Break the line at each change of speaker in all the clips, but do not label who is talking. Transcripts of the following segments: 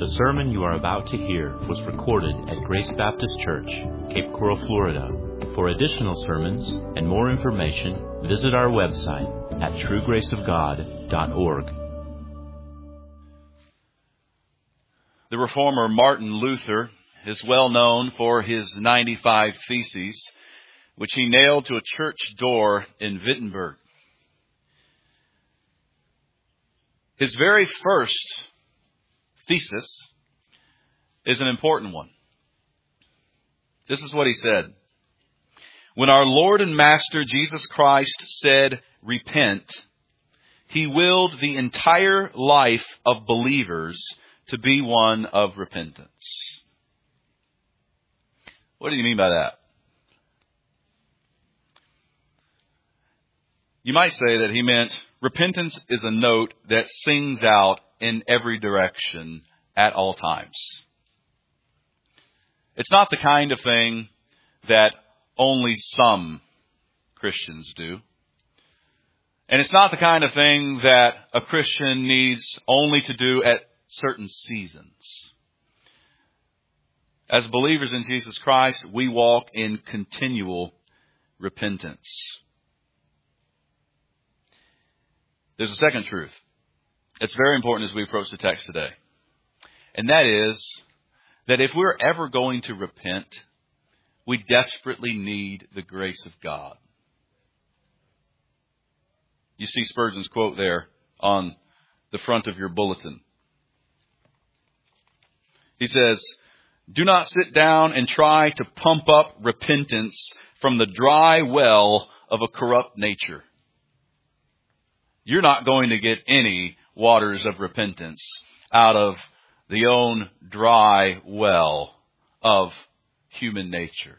The sermon you are about to hear was recorded at Grace Baptist Church, Cape Coral, Florida. For additional sermons and more information, visit our website at truegraceofgod.org.
The reformer Martin Luther is well known for his 95 Theses, which he nailed to a church door in Wittenberg. His very first thesis is an important one. This is what he said. When our Lord and Master Jesus Christ said, "Repent," he willed the entire life of believers to be one of repentance. What do you mean by that? You might say that he meant repentance is a note that sings out in every direction at all times. It's not the kind of thing that only some Christians do. And it's not the kind of thing that a Christian needs only to do at certain seasons. As believers in Jesus Christ, we walk in continual repentance. There's a second truth. It's very important as we approach the text today. And that is that if we're ever going to repent, we desperately need the grace of God. You see Spurgeon's quote there on the front of your bulletin. He says, "Do not sit down and try to pump up repentance from the dry well of a corrupt nature. You're not going to get any waters of repentance out of the own dry well of human nature.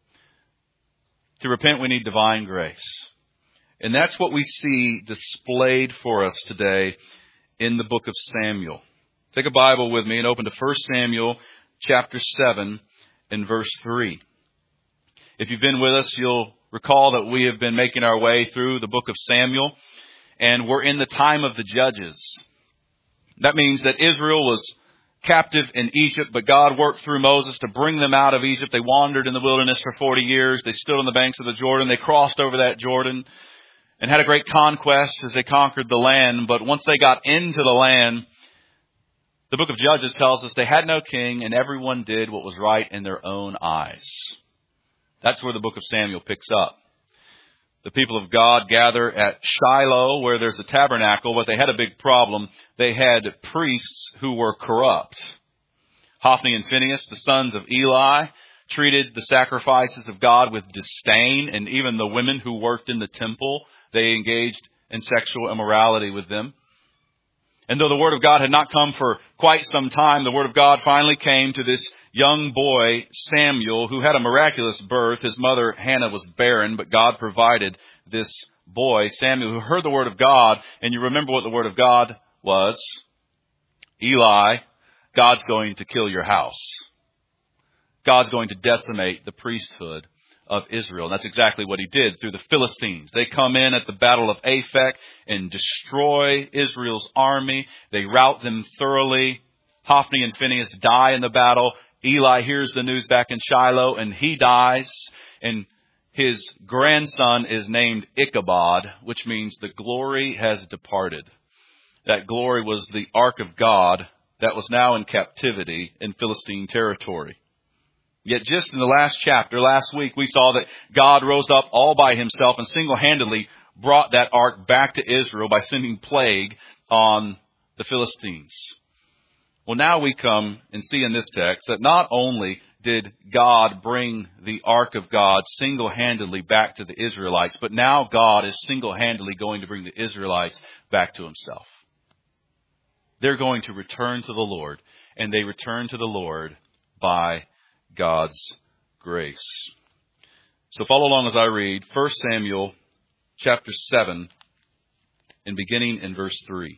To repent, we need divine grace. And that's what we see displayed for us today in the book of Samuel. Take a Bible with me and open to 1 Samuel chapter 7 and verse 3. If you've been with us, you'll recall that we have been making our way through the book of Samuel, and we're in the time of the judges. That means that Israel was captive in Egypt, but God worked through Moses to bring them out of Egypt. They wandered in the wilderness for 40 years. They stood on the banks of the Jordan. They crossed over that Jordan and had a great conquest as they conquered the land. But once they got into the land, the book of Judges tells us they had no king and everyone did what was right in their own eyes. That's where the book of Samuel picks up. The people of God gather at Shiloh, where there's a tabernacle, but they had a big problem. They had priests who were corrupt. Hophni and Phinehas, the sons of Eli, treated the sacrifices of God with disdain, and even the women who worked in the temple, they engaged in sexual immorality with them. And though the Word of God had not come for quite some time, the Word of God finally came to this young boy, Samuel, who had a miraculous birth. His mother, Hannah, was barren, but God provided this boy, Samuel, who heard the Word of God. And you remember what the Word of God was. Eli, God's going to kill your house. God's going to decimate the priesthood of Israel. And that's exactly what he did through the Philistines. They come in at the battle of Aphek and destroy Israel's army. They rout them thoroughly. Hophni and Phinehas die in the battle. Eli hears the news back in Shiloh and he dies. And his grandson is named Ichabod, which means the glory has departed. That glory was the ark of God that was now in captivity in Philistine territory. Yet just in the last chapter, last week, we saw that God rose up all by himself and single-handedly brought that ark back to Israel by sending plague on the Philistines. Well, now we come and see in this text that not only did God bring the ark of God single-handedly back to the Israelites, but now God is single-handedly going to bring the Israelites back to himself. They're going to return to the Lord, and they return to the Lord by God's grace. So follow along as I read 1 Samuel chapter 7 and beginning in verse 3.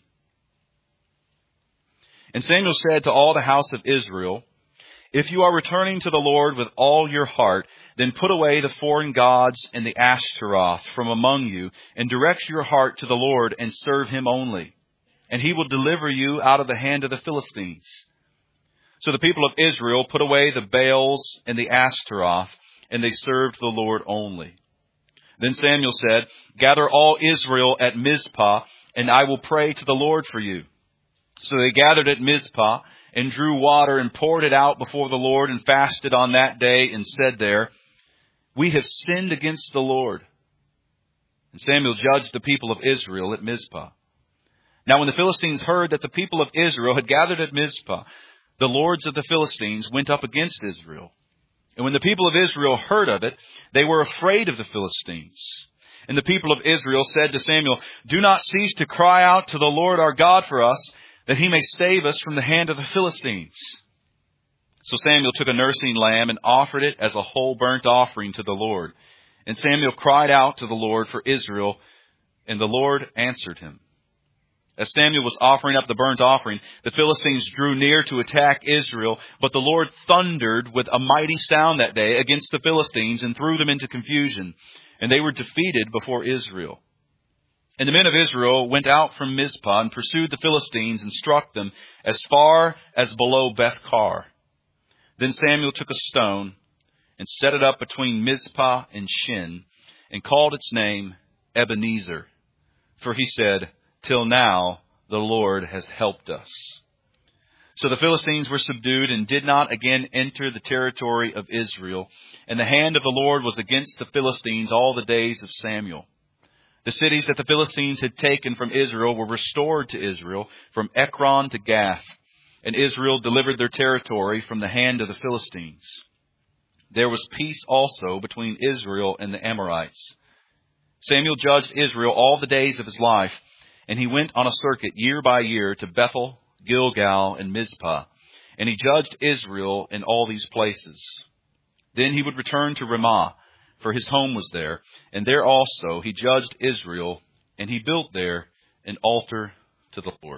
And Samuel said to all the house of Israel, "If you are returning to the Lord with all your heart, then put away the foreign gods and the Ashtaroth from among you, and direct your heart to the Lord and serve him only. And he will deliver you out of the hand of the Philistines. So the people of Israel put away the Baals and the Ashtaroth, and they served the Lord only. Then Samuel said, "Gather all Israel at Mizpah, and I will pray to the Lord for you." So they gathered at Mizpah, and drew water, and poured it out before the Lord, and fasted on that day, and said there, "We have sinned against the Lord." And Samuel judged the people of Israel at Mizpah. Now when the Philistines heard that the people of Israel had gathered at Mizpah, the lords of the Philistines went up against Israel. And when the people of Israel heard of it, they were afraid of the Philistines. And the people of Israel said to Samuel, "Do not cease to cry out to the Lord our God for us, that he may save us from the hand of the Philistines." So Samuel took a nursing lamb and offered it as a whole burnt offering to the Lord. And Samuel cried out to the Lord for Israel, and the Lord answered him. As Samuel was offering up the burnt offering, the Philistines drew near to attack Israel, but the Lord thundered with a mighty sound that day against the Philistines and threw them into confusion, and they were defeated before Israel. And the men of Israel went out from Mizpah and pursued the Philistines and struck them as far as below Beth-kar. Then Samuel took a stone and set it up between Mizpah and Shin, and called its name Ebenezer. For he said, "Till now the Lord has helped us." So the Philistines were subdued and did not again enter the territory of Israel. And the hand of the Lord was against the Philistines all the days of Samuel. The cities that the Philistines had taken from Israel were restored to Israel, from Ekron to Gath. And Israel delivered their territory from the hand of the Philistines. There was peace also between Israel and the Amorites. Samuel judged Israel all the days of his life, and he went on a circuit year by year to Bethel, Gilgal, and Mizpah, and he judged Israel in all these places. Then he would return to Ramah, for his home was there, and there also he judged Israel, and he built there an altar to the Lord.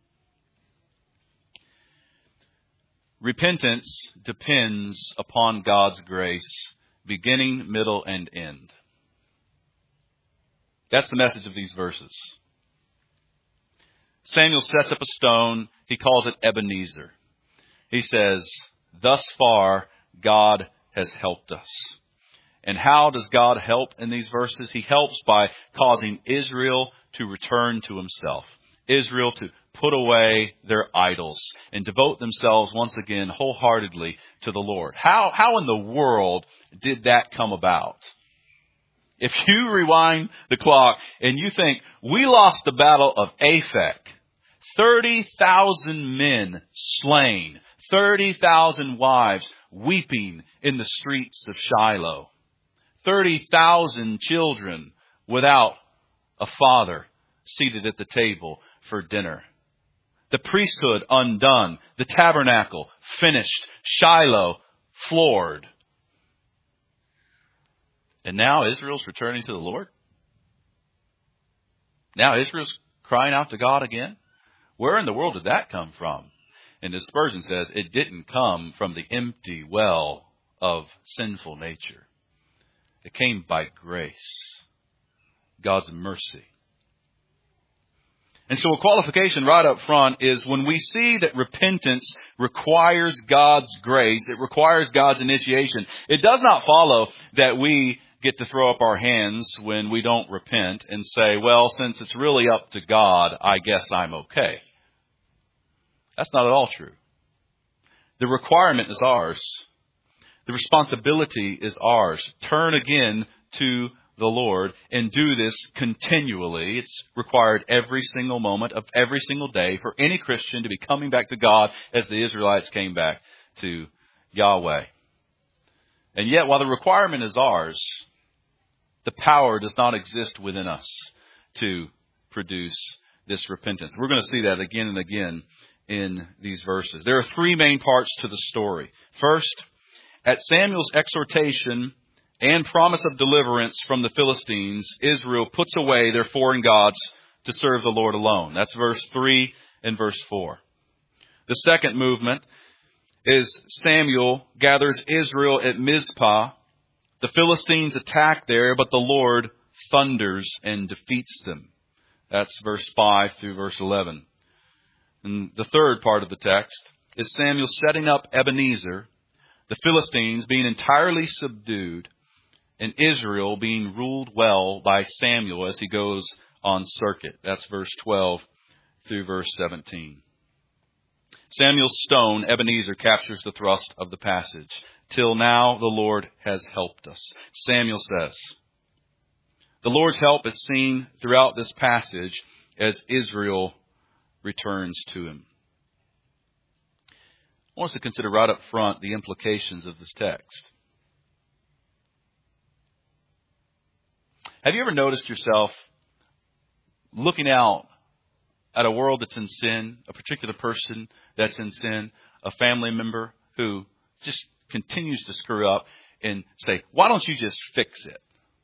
Repentance depends upon God's grace, beginning, middle, and end. That's the message of these verses. Samuel sets up a stone. He calls it Ebenezer. He says, "Thus far, God has helped us." And how does God help in these verses? He helps by causing Israel to return to himself. Israel to put away their idols and devote themselves once again wholeheartedly to the Lord. How in the world did that come about? If you rewind the clock and you think, we lost the battle of Aphek, 30,000 men slain, 30,000 wives weeping in the streets of Shiloh, 30,000 children without a father seated at the table for dinner. The priesthood undone, the tabernacle finished, Shiloh floored. And now Israel's returning to the Lord? Now Israel's crying out to God again? Where in the world did that come from? And as Spurgeon says, it didn't come from the empty well of sinful nature. It came by grace, God's mercy. And so a qualification right up front is when we see that repentance requires God's grace, it requires God's initiation, it does not follow that we get to throw up our hands when we don't repent and say, well, since it's really up to God, I guess I'm okay. That's not at all true. The requirement is ours. The responsibility is ours. Turn again to the Lord and do this continually. It's required every single moment of every single day for any Christian to be coming back to God as the Israelites came back to Yahweh. And yet, while the requirement is ours, the power does not exist within us to produce this repentance. We're going to see that again and again in these verses. There are three main parts to the story. First, at Samuel's exhortation and promise of deliverance from the Philistines, Israel puts away their foreign gods to serve the Lord alone. That's verse 3 and verse 4. The second movement is Samuel gathers Israel at Mizpah. The Philistines attack there, but the Lord thunders and defeats them. That's verse 5 through verse 11. And the third part of the text is Samuel setting up Ebenezer, the Philistines being entirely subdued, and Israel being ruled well by Samuel as he goes on circuit. That's verse 12 through verse 17. Samuel's stone, Ebenezer, captures the thrust of the passage. Till now, the Lord has helped us. Samuel says, the Lord's help is seen throughout this passage as Israel returns to him. I want us to consider right up front the implications of this text. Have you ever noticed yourself looking out at a world that's in sin, a particular person that's in sin, a family member who just continues to screw up, and say, why don't you just fix it?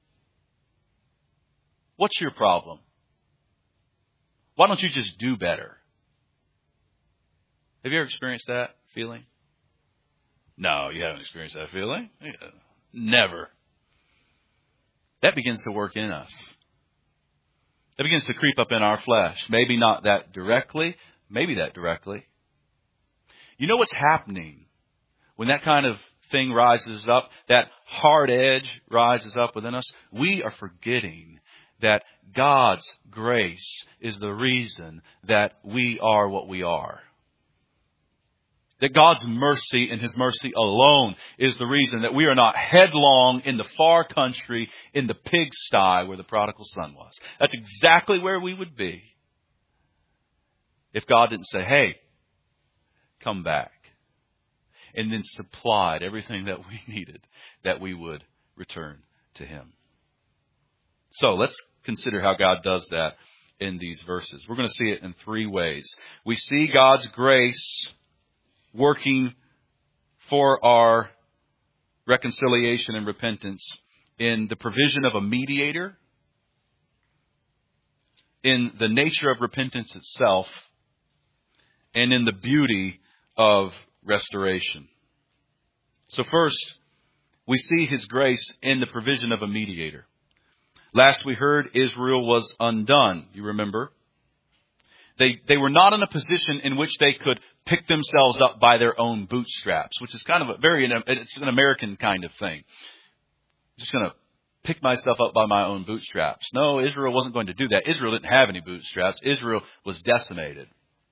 What's your problem? Why don't you just do better? Have you ever experienced that feeling? No, you haven't experienced that feeling. Never. That begins to work in us. That begins to creep up in our flesh. Maybe not that directly, maybe that directly. You know what's happening when that kind of thing rises up, that hard edge rises up within us? We are forgetting that God's grace is the reason that we are what we are. That God's mercy and His mercy alone is the reason that we are not headlong in the far country, in the pigsty where the prodigal son was. That's exactly where we would be if God didn't say, hey, come back. And then supplied everything that we needed, that we would return to Him. So let's consider how God does that in these verses. We're going to see it in three ways. We see God's grace working for our reconciliation and repentance in the provision of a mediator, in the nature of repentance itself, and in the beauty of restoration. So first, we see His grace in the provision of a mediator. Last we heard Israel was undone, you remember. They were not in a position in which they could pick themselves up by their own bootstraps, which is kind of it's an American kind of thing. I'm just going to pick myself up by my own bootstraps. No, Israel wasn't going to do that. Israel didn't have any bootstraps. Israel was decimated.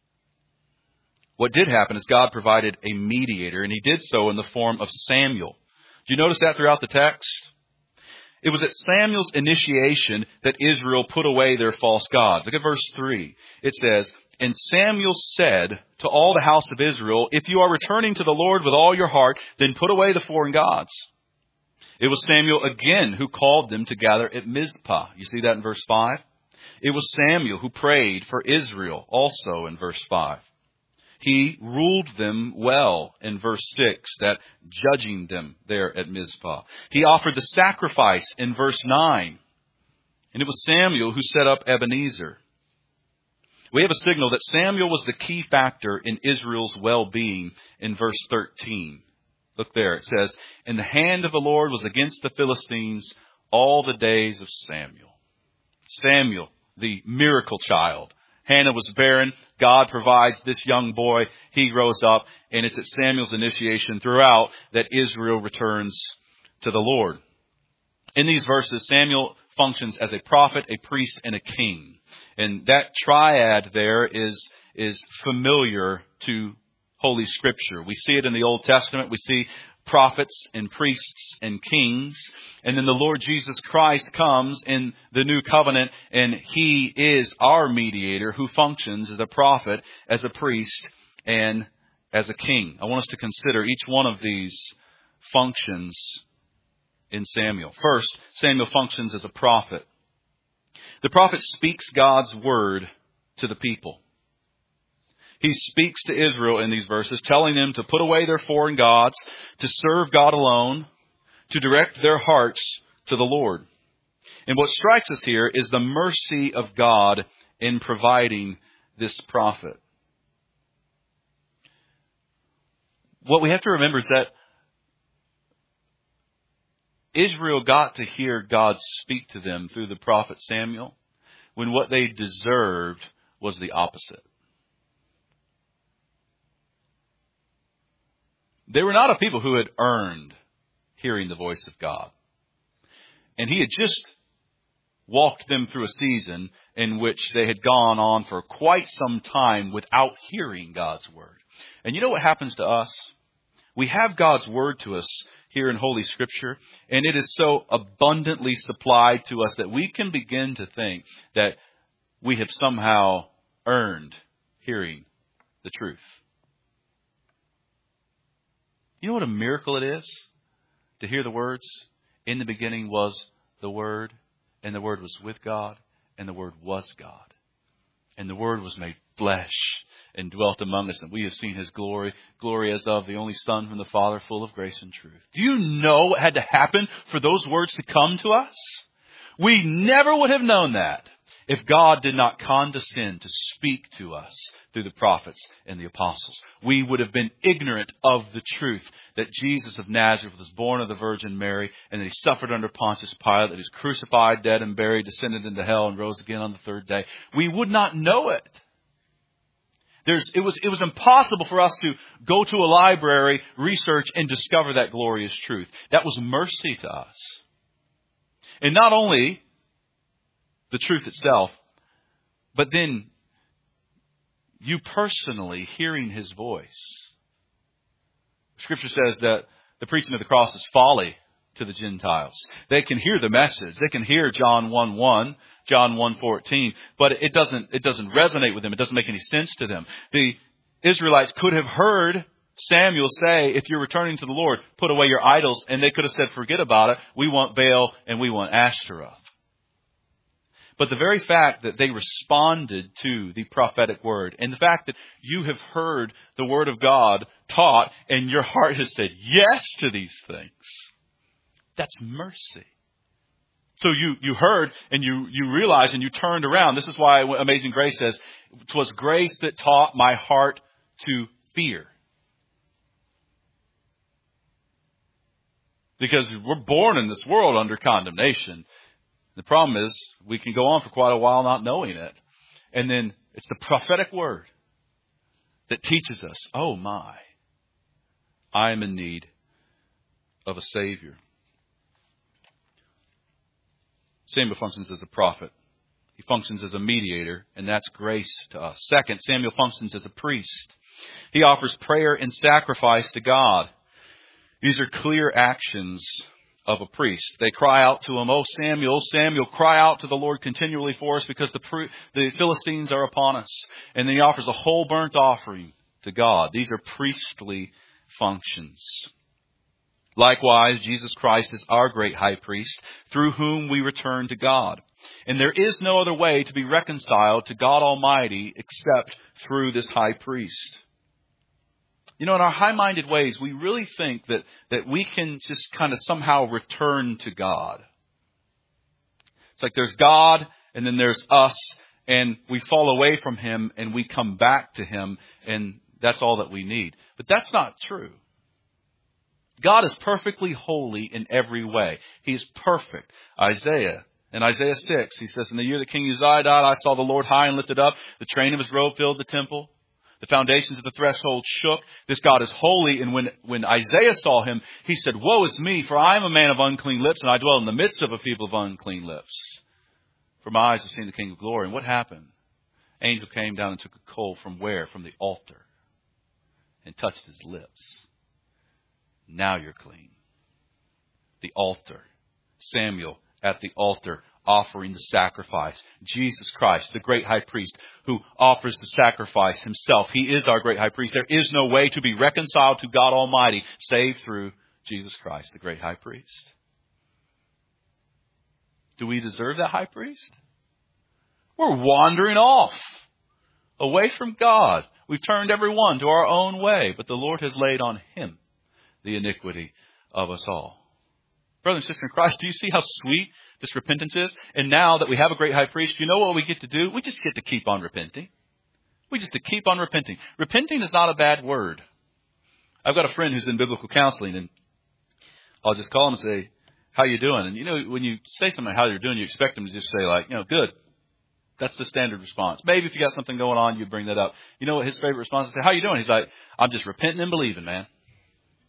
What did happen is God provided a mediator, and He did so in the form of Samuel. Do you notice that throughout the text? It was at Samuel's initiation that Israel put away their false gods. Look at verse 3. It says, and Samuel said to all the house of Israel, if you are returning to the Lord with all your heart, then put away the foreign gods. It was Samuel again who called them to gather at Mizpah. You see that in verse 5? It was Samuel who prayed for Israel also in verse 5. He ruled them well in verse 6, that judging them there at Mizpah. He offered the sacrifice in verse 9. And it was Samuel who set up Ebenezer. We have a signal that Samuel was the key factor in Israel's well-being in verse 13. Look there, it says, and the hand of the Lord was against the Philistines all the days of Samuel. Samuel, the miracle child. Hannah was barren. God provides this young boy. He grows up, and it's at Samuel's initiation throughout that Israel returns to the Lord. In these verses, Samuel functions as a prophet, a priest, and a king. And that triad there is familiar to Holy Scripture. We see it in the Old Testament. We see prophets and priests and kings. And then the Lord Jesus Christ comes in the new covenant, and He is our mediator who functions as a prophet, as a priest, and as a king. I want us to consider each one of these functions in Samuel. First, Samuel functions as a prophet. The prophet speaks God's word to the people. He speaks to Israel in these verses, telling them to put away their foreign gods, to serve God alone, to direct their hearts to the Lord. And what strikes us here is the mercy of God in providing this prophet. What we have to remember is that Israel got to hear God speak to them through the prophet Samuel when what they deserved was the opposite. They were not a people who had earned hearing the voice of God. And he had just walked them through a season in which they had gone on for quite some time without hearing God's word. And you know what happens to us? We have God's word to us here in Holy Scripture, and it is so abundantly supplied to us that we can begin to think that we have somehow earned hearing the truth. You know what a miracle it is to hear the words, "In the beginning was the Word, and the Word was with God, and the Word was God. And the Word was made flesh and dwelt among us, and we have seen His glory, glory as of the only Son from the Father, full of grace and truth." Do you know what had to happen for those words to come to us? We never would have known that if God did not condescend to speak to us through the prophets and the apostles. We would have been ignorant of the truth that Jesus of Nazareth was born of the Virgin Mary, and that He suffered under Pontius Pilate, that He was crucified, dead, and buried, descended into hell, and rose again on the third day. We would not know it. It was impossible for us to go to a library, research, and discover that glorious truth. That was mercy to us. And not only the truth itself, but then you personally hearing His voice. Scripture says that the preaching of the cross is folly to the Gentiles. They can hear the message. They can hear John 1:1, John 1:14, but it doesn't resonate with them. It doesn't make any sense to them. The Israelites could have heard Samuel say, "If you're returning to the Lord, put away your idols," and they could have said, "Forget about it. We want Baal and we want Ashtaroth." But the very fact that they responded to the prophetic word, and the fact that you have heard the word of God taught and your heart has said yes to these things, that's mercy. So you heard and you realized and you turned around. This is why Amazing Grace says, "'Twas grace that taught my heart to fear." Because we're born in this world under condemnation. The problem is we can go on for quite a while not knowing it. And then it's the prophetic word that teaches us, oh my, I am in need of a Savior. Samuel functions as a prophet. He functions as a mediator, and that's grace to us. Second, Samuel functions as a priest. He offers prayer and sacrifice to God. These are clear actions of a priest. They cry out to him, "Oh Samuel, Samuel, cry out to the Lord continually for us, because the Philistines are upon us." And then he offers a whole burnt offering to God. These are priestly functions. Likewise, Jesus Christ is our great high priest, through whom we return to God. And there is no other way to be reconciled to God Almighty except through this high priest. You know, in our high-minded ways, we really think that we can just kind of somehow return to God. It's like there's God, and then there's us, and we fall away from Him, and we come back to Him, and that's all that we need. But that's not true. God is perfectly holy in every way. He is perfect. In Isaiah 6, he says, "In the year that King Uzziah died, I saw the Lord high and lifted up. The train of His robe filled the temple. The foundations of the threshold shook." This God is holy. And when Isaiah saw Him, he said, "Woe is me, for I am a man of unclean lips, and I dwell in the midst of a people of unclean lips. For my eyes have seen the King of glory." And what happened? Angel came down and took a coal from where? From the altar. And touched His lips. Now you're clean. The altar. Samuel at the altar, offering the sacrifice. Jesus Christ, the great high priest, who offers the sacrifice Himself. He is our great high priest. There is no way to be reconciled to God Almighty save through Jesus Christ, the great high priest. Do we deserve that high priest? We're wandering off away from God. We've turned everyone to our own way, but the Lord has laid on Him the iniquity of us all. Brother and sister in Christ, do you see how sweet this repentance is? And now that we have a great high priest, you know what we get to do? We just get to keep on repenting. We just to keep on repenting. Repenting is not a bad word. I've got a friend who's in biblical counseling, and I'll just call him and say, "How you doing?" And you know, when you say something, "How you're doing," you expect them to just say like, "Good." That's the standard response. Maybe if you got something going on, you bring that up. You know what his favorite response is? Say, "How you doing?" He's like, "I'm just repenting and believing, man."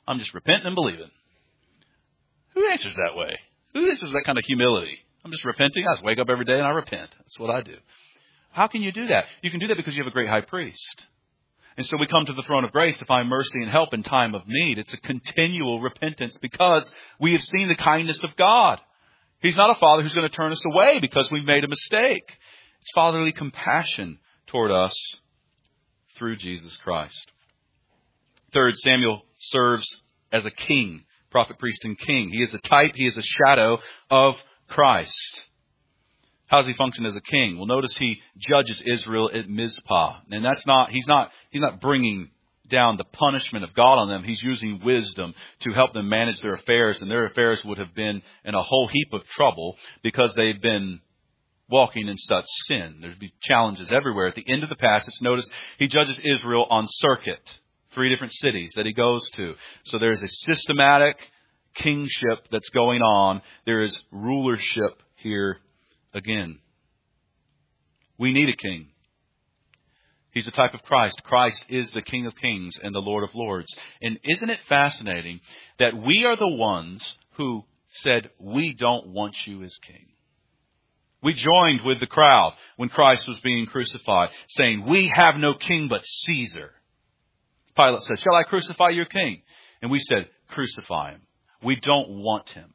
I'm just repenting and believing. Who answers that way? Who answers that kind of humility? I'm just repenting. I just wake up every day and I repent. That's what I do. How can you do that? You can do that because you have a great high priest. And so we come to the throne of grace to find mercy and help in time of need. It's a continual repentance because we have seen the kindness of God. He's not a father who's going to turn us away because we've made a mistake. It's fatherly compassion toward us through Jesus Christ. Third, Samuel serves as a king, prophet, priest, and king. He is a type, he is a shadow of Christ. How does he function as a king? Well, notice he judges Israel at Mizpah. And he's not bringing down the punishment of God on them. He's using wisdom to help them manage their affairs. And their affairs would have been in a whole heap of trouble because they've been walking in such sin. There'd be challenges everywhere. At the end of the passage, notice he judges Israel on circuit. 3 different cities that he goes to. So there's a systematic kingship that's going on. There is rulership here again. We need a king. He's a type of Christ. Christ is the King of Kings and the Lord of Lords. And isn't it fascinating that we are the ones who said, we don't want you as king? We joined with the crowd when Christ was being crucified, saying, we have no king but Caesar. Pilate said, shall I crucify your king? And we said, crucify him. We don't want him.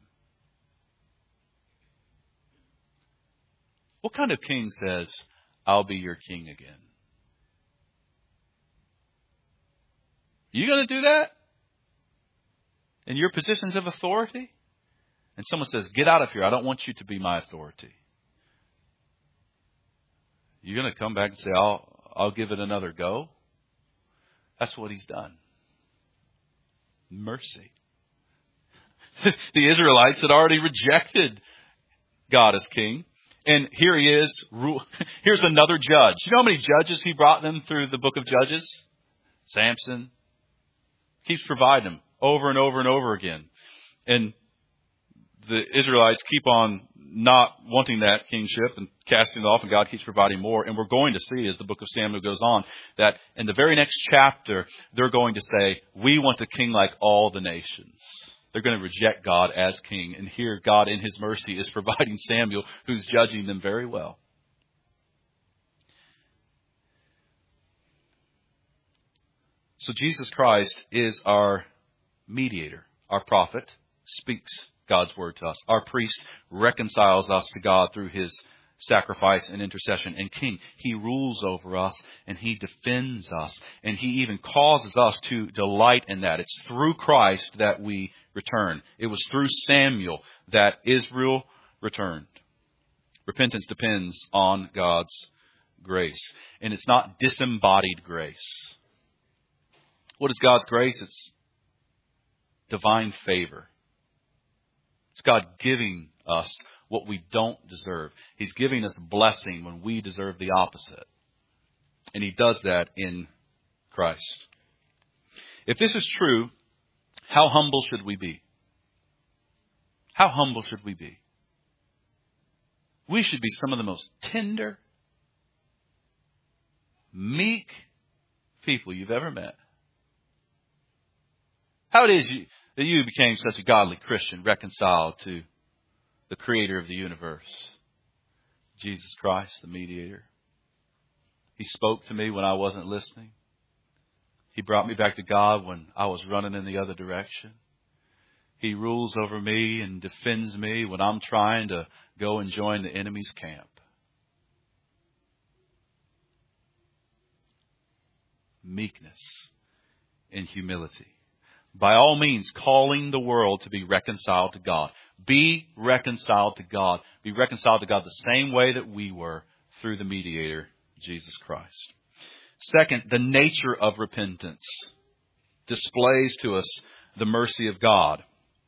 What kind of king says, I'll be your king again? You going to do that? In your positions of authority? And someone says, get out of here. I don't want you to be my authority. You're going to come back and say, I'll give it another go? That's what he's done. Mercy. The Israelites had already rejected God as king. And here he is. Here's another judge. You know how many judges he brought them through the book of Judges? Samson. Keeps providing them over and over and over again. And the Israelites keep on not wanting that kingship and casting it off, and God keeps providing more. And we're going to see, as the book of Samuel goes on, that in the very next chapter, they're going to say, we want a king like all the nations. They're going to reject God as king. And here, God in his mercy is providing Samuel, who's judging them very well. So Jesus Christ is our mediator. Our prophet speaks God's word to us. Our priest reconciles us to God through his sacrifice and intercession. And king, he rules over us and he defends us. And he even causes us to delight in that. It's through Christ that we return. It was through Samuel that Israel returned. Repentance depends on God's grace. And it's not disembodied grace. What is God's grace? It's divine favor. It's God giving us what we don't deserve. He's giving us blessing when we deserve the opposite. And he does that in Christ. If this is true, how humble should we be? How humble should we be? We should be some of the most tender, meek people you've ever met. How it is that you became such a godly Christian, reconciled to the creator of the universe, Jesus Christ, the mediator. He spoke to me when I wasn't listening. He brought me back to God when I was running in the other direction. He rules over me and defends me when I'm trying to go and join the enemy's camp. Meekness and humility. By all means, calling the world to be reconciled to God. Be reconciled to God. Be reconciled to God the same way that we were through the mediator, Jesus Christ. Second, the nature of repentance displays to us the mercy of God.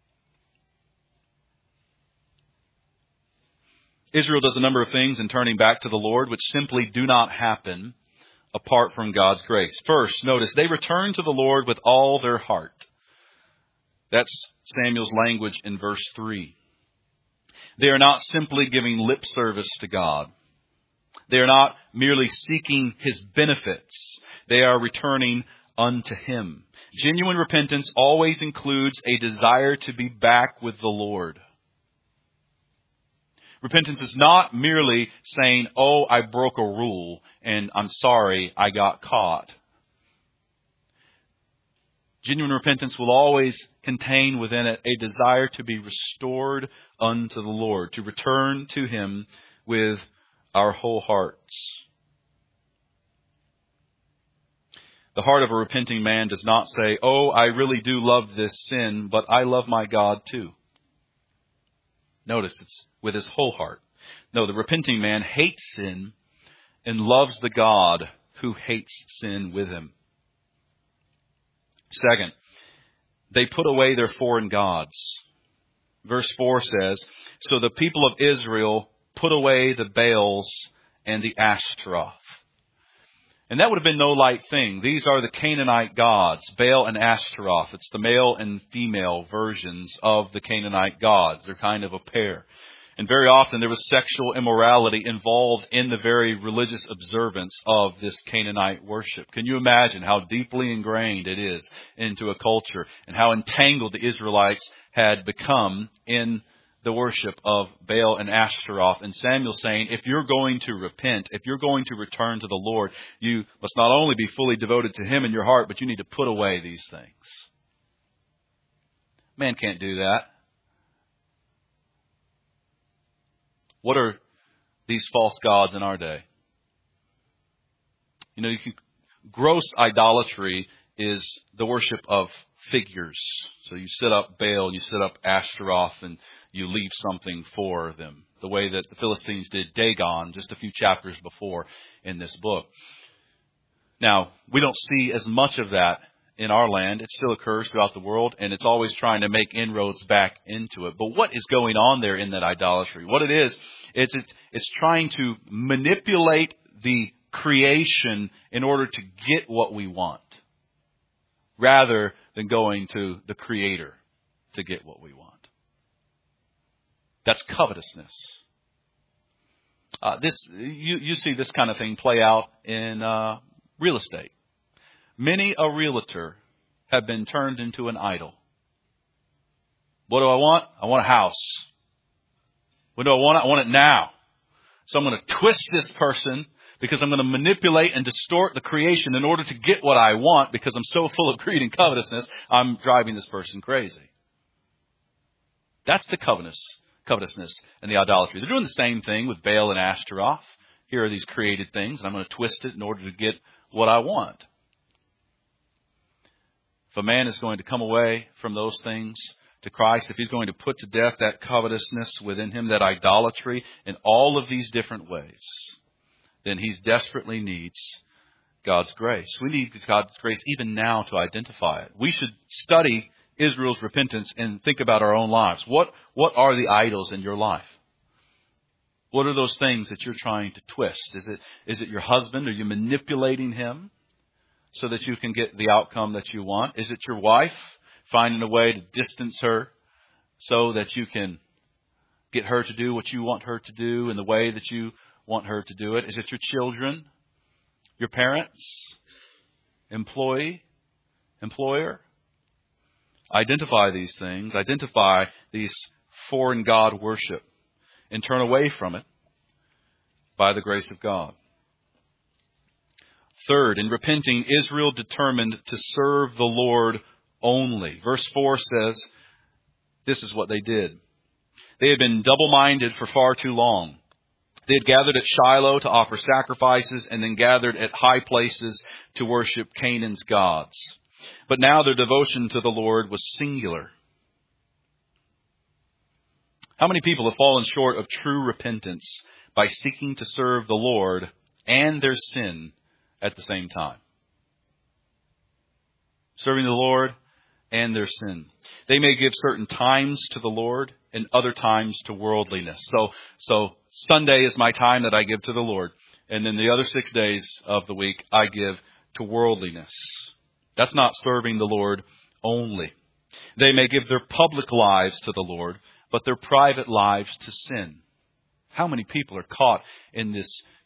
Israel does a number of things in turning back to the Lord which simply do not happen apart from God's grace. First, notice, they return to the Lord with all their heart. That's Samuel's language in verse 3. They are not simply giving lip service to God. They are not merely seeking his benefits. They are returning unto Him. Genuine repentance always includes a desire to be back with the Lord. Repentance is not merely saying, oh, I broke a rule and I'm sorry I got caught. Genuine repentance will always contain within it a desire to be restored unto the Lord, to return to Him with our whole hearts. The heart of a repenting man does not say, oh, I really do love this sin, but I love my God too. Notice it's with his whole heart. No, the repenting man hates sin and loves the God who hates sin with him. Second, they put away their foreign gods. Verse 4 says, so the people of Israel put away the Baals and the Ashtaroth. And that would have been no light thing. These are the Canaanite gods, Baal and Ashtaroth. It's the male and female versions of the Canaanite gods. They're kind of a pair. And very often there was sexual immorality involved in the very religious observance of this Canaanite worship. Can you imagine how deeply ingrained it is into a culture and how entangled the Israelites had become in the worship of Baal and Ashtaroth? And Samuel saying, if you're going to repent, if you're going to return to the Lord, you must not only be fully devoted to Him in your heart, but you need to put away these things. Man can't do that. What are these false gods in our day? Gross idolatry is the worship of figures. So you set up Baal, you set up Ashtaroth, and you leave something for them. The way that the Philistines did Dagon just a few chapters before in this book. Now, we don't see as much of that in our land. It still occurs throughout the world, and it's always trying to make inroads back into it. But what is going on there in that idolatry? What it is, it's trying to manipulate the creation in order to get what we want, rather than going to the Creator to get what we want. That's covetousness. You see this kind of thing play out in real estate. Many a realtor have been turned into an idol. What do I want? I want a house. What do I want? I want it now. So I'm going to twist this person because I'm going to manipulate and distort the creation in order to get what I want because I'm so full of greed and covetousness, I'm driving this person crazy. That's the covetousness and the idolatry. They're doing the same thing with Baal and Ashtaroth. Here are these created things, and I'm going to twist it in order to get what I want. If a man is going to come away from those things to Christ, if he's going to put to death that covetousness within him, that idolatry in all of these different ways, then he desperately needs God's grace. We need God's grace even now to identify it. We should study Israel's repentance and think about our own lives. What are the idols in your life? What are those things that you're trying to twist? Is it your husband? Are you manipulating him so that you can get the outcome that you want? Is it your wife, finding a way to distance her so that you can get her to do what you want her to do in the way that you want her to do it? Is it your children, your parents, employer? Identify these things. Identify these foreign God worship and turn away from it by the grace of God. Third, in repenting, Israel determined to serve the Lord only. Verse 4 says, this is what they did. They had been double-minded for far too long. They had gathered at Shiloh to offer sacrifices and then gathered at high places to worship Canaan's gods. But now their devotion to the Lord was singular. How many people have fallen short of true repentance by seeking to serve the Lord and their sin at the same time? Serving the Lord and their sin. They may give certain times to the Lord and other times to worldliness. So Sunday is my time that I give to the Lord. And then the other 6 days of the week I give to worldliness. That's not serving the Lord only. They may give their public lives to the Lord, but their private lives to sin. How many people are caught in this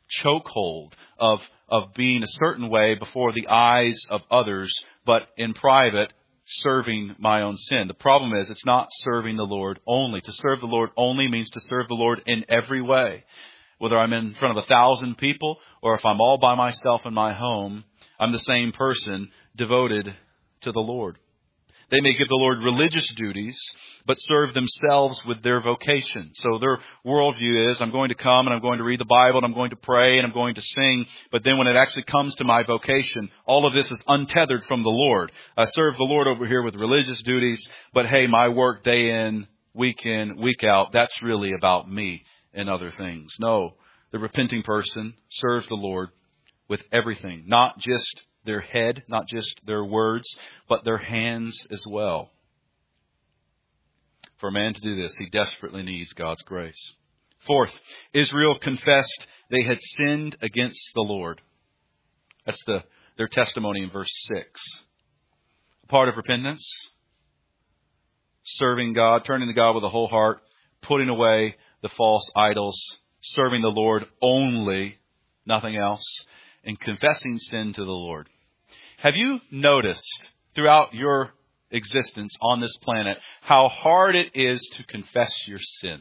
chokehold of being a certain way before the eyes of others, but in private, serving my own sin. The problem is it's not serving the Lord only. To serve the Lord only means to serve the Lord in every way. Whether I'm in front of 1,000 people or if I'm all by myself in my home, I'm the same person devoted to the Lord. They may give the Lord religious duties, but serve themselves with their vocation. So their worldview is, I'm going to come and I'm going to read the Bible and I'm going to pray and I'm going to sing. But then when it actually comes to my vocation, all of this is untethered from the Lord. I serve the Lord over here with religious duties, but hey, my work day in, week out, that's really about me and other things. No, the repenting person serves the Lord with everything, not just their head, not just their words, but their hands as well. For a man to do this, he desperately needs God's grace. Fourth, Israel confessed they had sinned against the Lord. That's their testimony in verse 6. A part of repentance, serving God, turning to God with a whole heart, putting away the false idols, serving the Lord only, nothing else, and confessing sin to the Lord. Have you noticed throughout your existence on this planet how hard it is to confess your sin?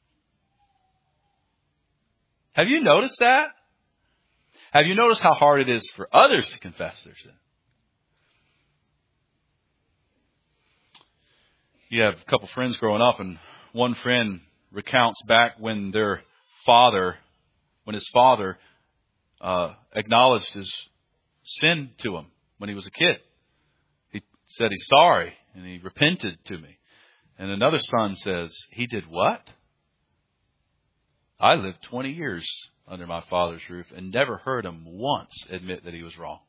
Have you noticed that? Have you noticed how hard it is for others to confess their sin? You have a couple friends growing up, and one friend recounts back when his father acknowledged his sin to him when he was a kid. He said he's sorry and he repented to me. And another son says, he did what? I lived 20 years under my father's roof and never heard him once admit that he was wrong.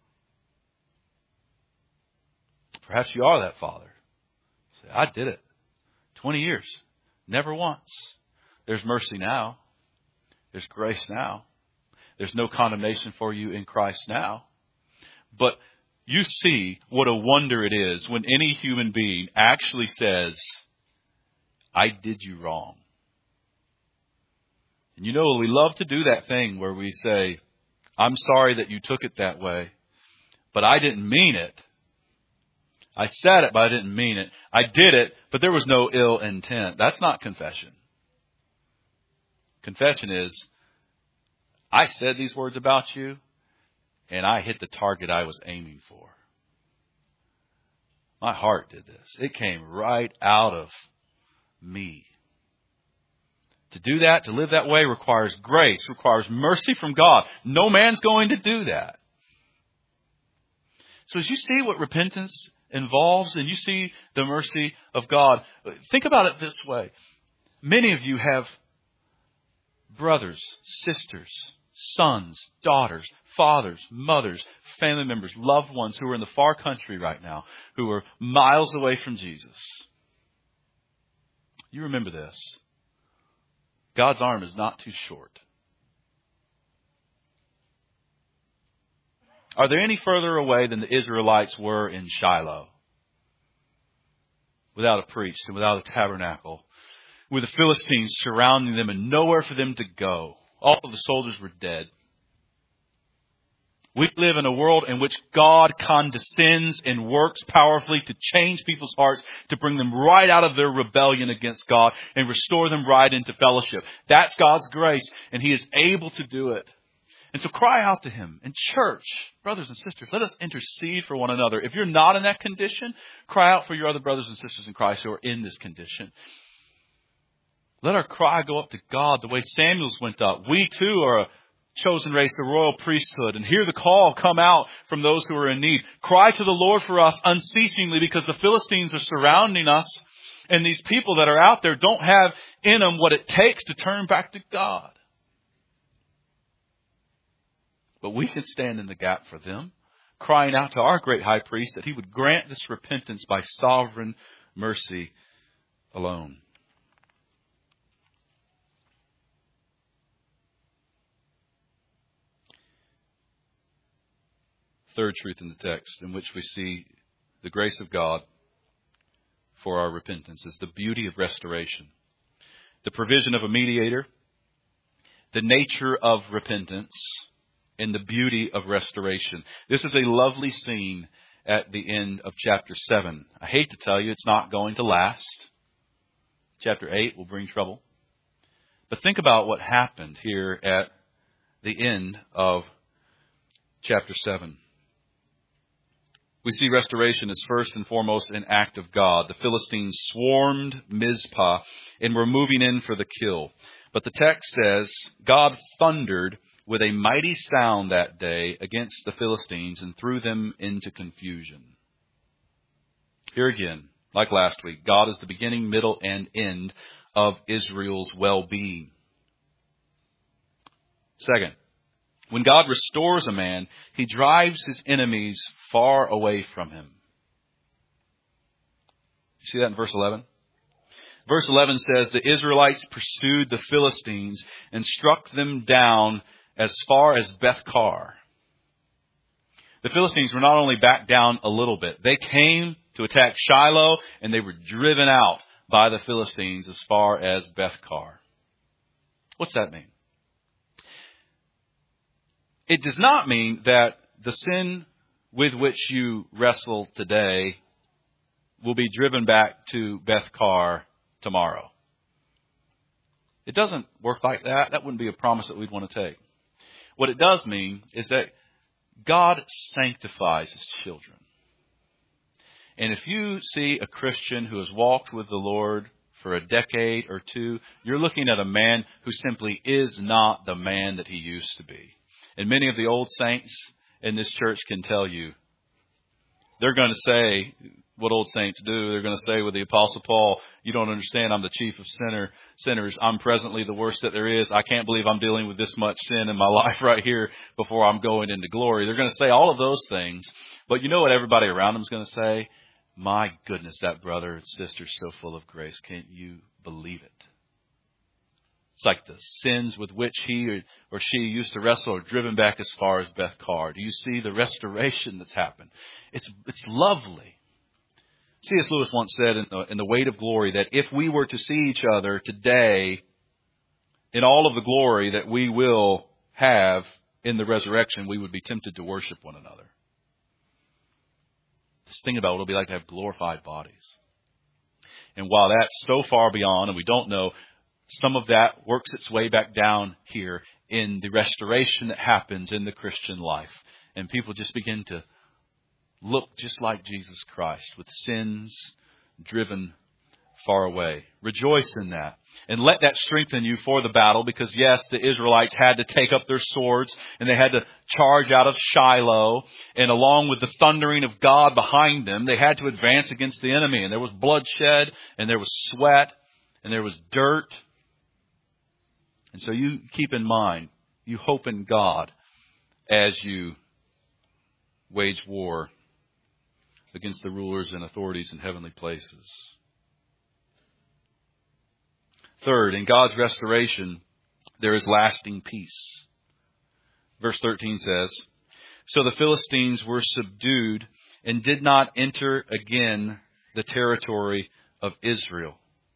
Perhaps you are that father. Say, I did it. 20 years. Never once. There's mercy now. There's grace now. There's no condemnation for you in Christ now. But you see what a wonder it is when any human being actually says, I did you wrong. And you know, we love to do that thing where we say, I'm sorry that you took it that way, but I didn't mean it. I said it, but I didn't mean it. I did it, but there was no ill intent. That's not confession. Confession is, I said these words about you, and I hit the target I was aiming for. My heart did this. It came right out of me. To do that, to live that way, requires grace, requires mercy from God. No man's going to do that. So as you see what repentance involves and you see the mercy of God, think about it this way. Many of you have brothers, sisters, sons, daughters, fathers, mothers, family members, loved ones who are in the far country right now, who are miles away from Jesus. You remember this. God's arm is not too short. Are there any further away than the Israelites were in Shiloh? Without a priest and without a tabernacle, with the Philistines surrounding them and nowhere for them to go. All of the soldiers were dead. We live in a world in which God condescends and works powerfully to change people's hearts, to bring them right out of their rebellion against God and restore them right into fellowship. That's God's grace, and He is able to do it. And so cry out to Him. In church, brothers and sisters, let us intercede for one another. If you're not in that condition, cry out for your other brothers and sisters in Christ who are in this condition. Let our cry go up to God the way Samuel's went up. We too are a chosen race, the royal priesthood, and hear the call come out from those who are in need. Cry to the Lord for us unceasingly, because the Philistines are surrounding us, and these people that are out there don't have in them what it takes to turn back to God. But we can stand in the gap for them, crying out to our great high priest that He would grant this repentance by sovereign mercy alone. Third truth in the text in which we see the grace of God for our repentance is the beauty of restoration. The provision of a mediator, the nature of repentance and the beauty of restoration. This is a lovely scene at the end of chapter 7. I hate to tell you, it's not going to last. Chapter 8 will bring trouble. But think about what happened here at the end of chapter 7. We see restoration as first and foremost an act of God. The Philistines swarmed Mizpah and were moving in for the kill. But the text says, God thundered with a mighty sound that day against the Philistines and threw them into confusion. Here again, like last week, God is the beginning, middle, and end of Israel's well-being. Second, when God restores a man, He drives his enemies far away from him. You see that in verse 11? Verse 11 says, the Israelites pursued the Philistines and struck them down as far as Beth-kar. The Philistines were not only back down a little bit, they came to attack Shiloh and they were driven out by the Philistines as far as Beth-kar. What's that mean? It does not mean that the sin with which you wrestle today will be driven back to Beth-kar tomorrow. It doesn't work like that. That wouldn't be a promise that we'd want to take. What it does mean is that God sanctifies His children. And if you see a Christian who has walked with the Lord for a decade or two, you're looking at a man who simply is not the man that he used to be. And many of the old saints in this church can tell you, they're going to say what old saints do. They're going to say with the Apostle Paul, you don't understand, I'm the chief of sinners. I'm presently the worst that there is. I can't believe I'm dealing with this much sin in my life right here before I'm going into glory. They're going to say all of those things. But you know what everybody around them is going to say? My goodness, that brother and sister is so full of grace. Can't you believe it? It's like the sins with which he or she used to wrestle are driven back as far as Beth-kar. Do you see the restoration that's happened? It's lovely. C.S. Lewis once said in The Weight of Glory that if we were to see each other today in all of the glory that we will have in the resurrection, we would be tempted to worship one another. Just think about what it'll be like to have glorified bodies. And while that's so far beyond, and we don't know, some of that works its way back down here in the restoration that happens in the Christian life. And people just begin to look just like Jesus Christ with sins driven far away. Rejoice in that. And let that strengthen you for the battle because, yes, the Israelites had to take up their swords and they had to charge out of Shiloh. And along with the thundering of God behind them, they had to advance against the enemy. And there was bloodshed and there was sweat and there was dirt. And so you keep in mind, you hope in God as you wage war against the rulers and authorities in heavenly places. Third, in God's restoration, there is lasting peace. Verse 13 says, so the Philistines were subdued and did not enter again the territory of Israel.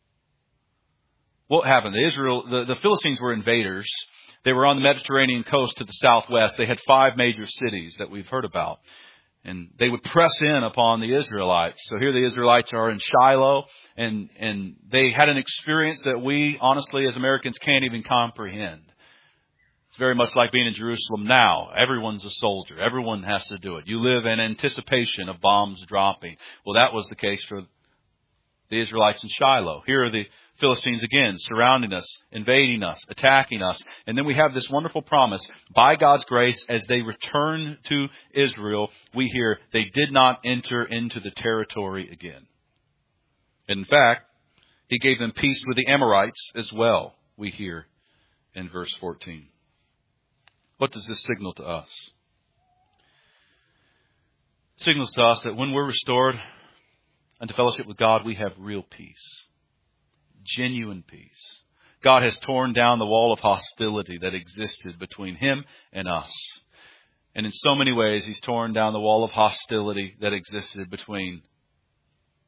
What happened? The Philistines were invaders. They were on the Mediterranean coast to the southwest. They had 5 major cities that we've heard about. And they would press in upon the Israelites. So here the Israelites are in Shiloh. And they had an experience that we, honestly, as Americans, can't even comprehend. It's very much like being in Jerusalem now. Everyone's a soldier. Everyone has to do it. You live in anticipation of bombs dropping. Well, that was the case for the Israelites in Shiloh. Here are the Philistines again, surrounding us, invading us, attacking us. And then we have this wonderful promise. By God's grace, as they return to Israel, we hear they did not enter into the territory again. And in fact, He gave them peace with the Amorites as well, we hear in verse 14. What does this signal to us? It signals to us that when we're restored unto fellowship with God, we have real peace. Genuine peace. God has torn down the wall of hostility that existed between Him and us. And in so many ways, He's torn down the wall of hostility that existed between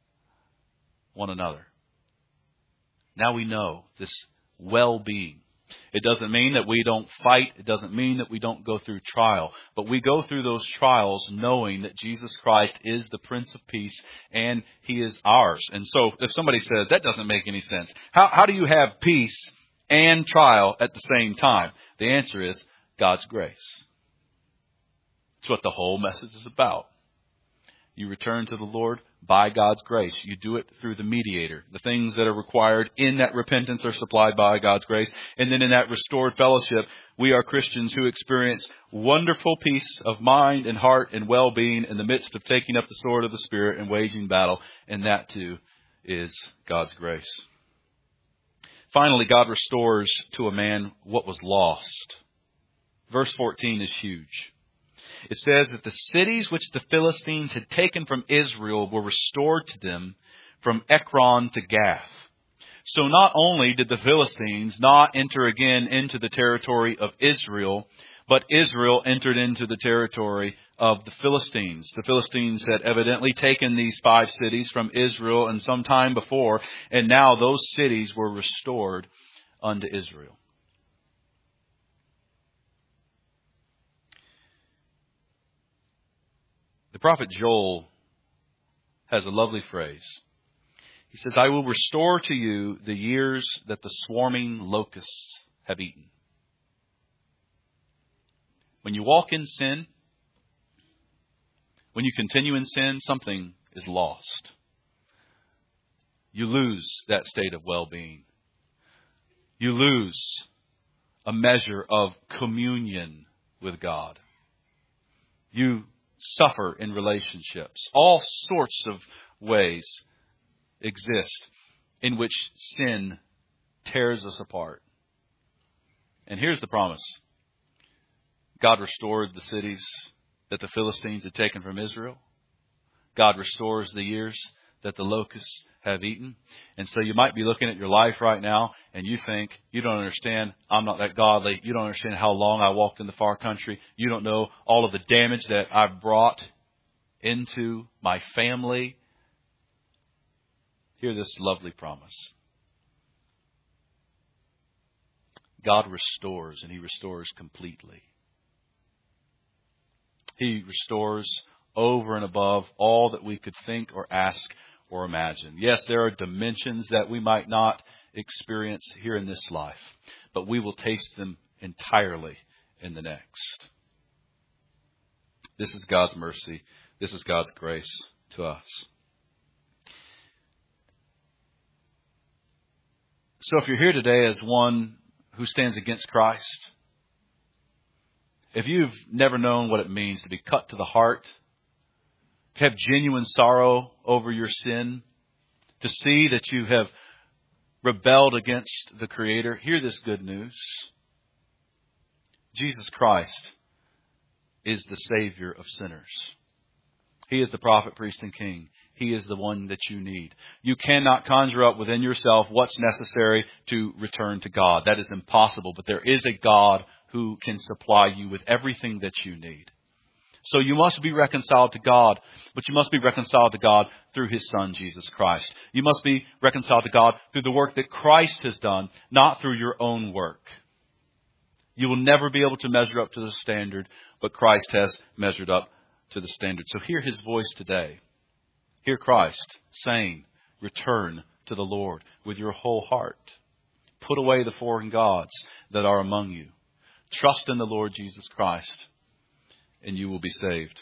one another. Now we know this well-being. It doesn't mean that we don't fight. It doesn't mean that we don't go through trial. But we go through those trials knowing that Jesus Christ is the Prince of Peace and He is ours. And so if somebody says, that doesn't make any sense, how do you have peace and trial at the same time? The answer is God's grace. It's what the whole message is about. You return to the Lord by God's grace. You do it through the mediator. The things that are required in that repentance are supplied by God's grace. And then in that restored fellowship, we are Christians who experience wonderful peace of mind and heart and well-being in the midst of taking up the sword of the Spirit and waging battle. And that too is God's grace. Finally, God restores to a man what was lost. Verse 14 is huge. It says that the cities which the Philistines had taken from Israel were restored to them from Ekron to Gath. So not only did the Philistines not enter again into the territory of Israel, but Israel entered into the territory of the Philistines. The Philistines had evidently taken these 5 cities from Israel in some time before, and now those cities were restored unto Israel. The prophet Joel has a lovely phrase. He says, I will restore to you the years that the swarming locusts have eaten. When you walk in sin, when you continue in sin, something is lost. You lose that state of well-being. You lose a measure of communion with God. You suffer in relationships. All sorts of ways exist in which sin tears us apart. And here's the promise. God restored the cities that the Philistines had taken from Israel. God restores the years that the locusts have eaten. And so you might be looking at your life right now and you think, you don't understand, I'm not that godly. You don't understand how long I walked in the far country. You don't know all of the damage that I've brought into my family. Hear this lovely promise. God restores, and He restores completely. He restores over and above all that we could think or ask or imagine. Yes, there are dimensions that we might not experience here in this life, but we will taste them entirely in the next. This is God's mercy. This is God's grace to us. So if you're here today as one who stands against Christ, if you've never known what it means to be cut to the heart, to have genuine sorrow over your sin, to see that you have rebelled against the Creator, hear this good news. Jesus Christ is the Savior of sinners. He is the prophet, priest, and king. He is the one that you need. You cannot conjure up within yourself what's necessary to return to God. That is impossible. But there is a God who can supply you with everything that you need. So you must be reconciled to God, but you must be reconciled to God through His Son, Jesus Christ. You must be reconciled to God through the work that Christ has done, not through your own work. You will never be able to measure up to the standard, but Christ has measured up to the standard. So hear His voice today. Hear Christ saying, return to the Lord with your whole heart. Put away the foreign gods that are among you. Trust in the Lord Jesus Christ, and you will be saved.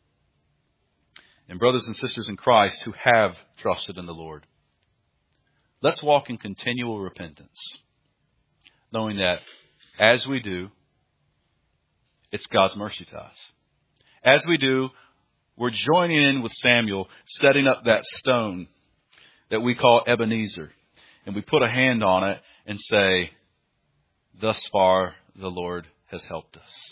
And brothers and sisters in Christ who have trusted in the Lord, let's walk in continual repentance, knowing that as we do, it's God's mercy to us. As we do, we're joining in with Samuel, setting up that stone that we call Ebenezer. And we put a hand on it and say, thus far the Lord has helped us.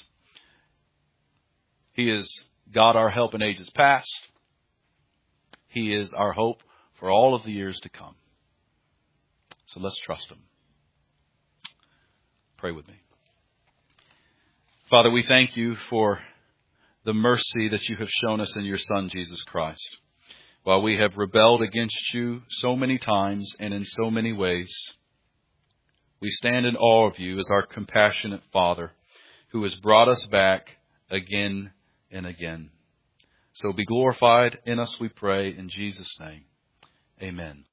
He is God, our help in ages past. He is our hope for all of the years to come. So let's trust Him. Pray with me. Father, we thank You for the mercy that You have shown us in Your Son, Jesus Christ. While we have rebelled against You so many times and in so many ways, We stand in awe of you as our compassionate Father who has brought us back again and again. So be glorified in us, we pray, in Jesus' name. Amen.